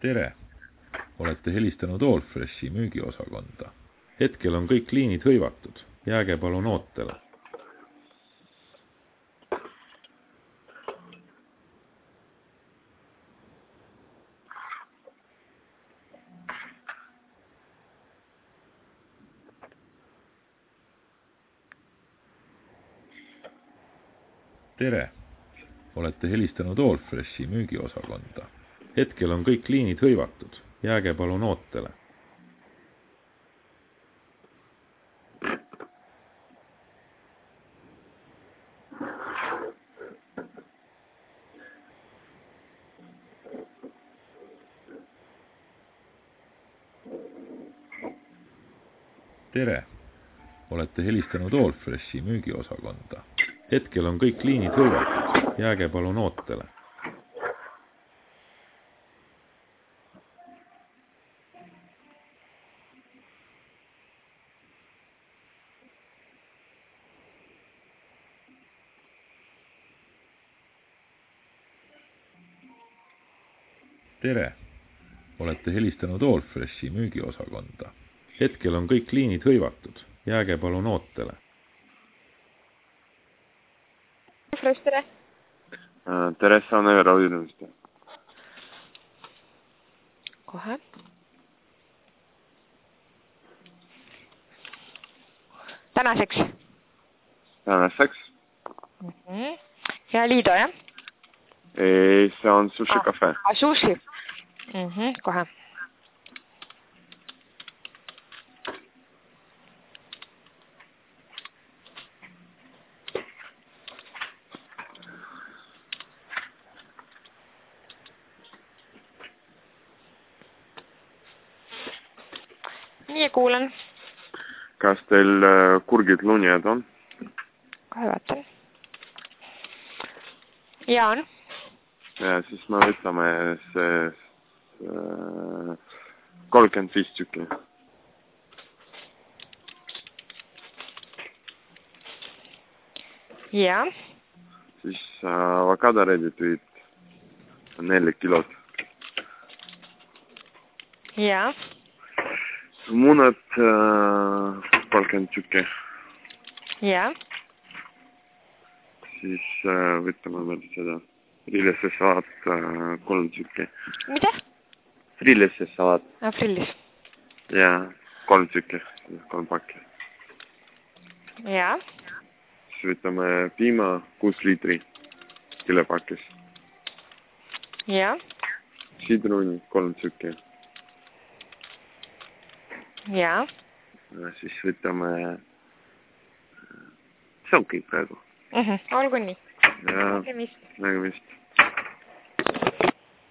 Tere! Olete helistanud Allfreshi müügiosakonda. Hetkel on kõik liinid hõivatud. Jääge palun ootele. Tere! Olete helistanud Allfreshi müügiosakonda. Hetkel on kõik liinid hõivatud. Jääge palun ootele. Tere! Olete helistanud Allfreshi müügiosakonda. Hetkel on kõik liinid hõivatud. Jääge palun ootele. Tere! Olete helistanud Allfreshi müügiosakonda. Hetkel on kõik liinid hõivatud. Jääge palun ootele. Allfresh, tere! Tere, saan Evera Uidrumist. Kohe. Tänaseks. Tänaseks? Ja Liido, jah? Ei, see on Sushi Cafe. Sushi. Kohe. Nii, kuulen. Kas teil kurgid lunjad on? Kohe vaatan. Ja on. Ja siis me võtame see 35 tükki. Ja. Siis avokadoreedituid 4 kilot. Ja. Munad 30 tükki. Ja. Siis võtame veel seda frillesse salat 3 tükki. Mida? Frillesse salat. Frillis. Ja 3 tükki, 3 pakki. Ja. Siis võtame piima 6 liitri kilepakis. Ja. Sidruni 3 tükki. Ja. Siis võtame... See on kõik praegu. Olgu nii. Ja, nägemist.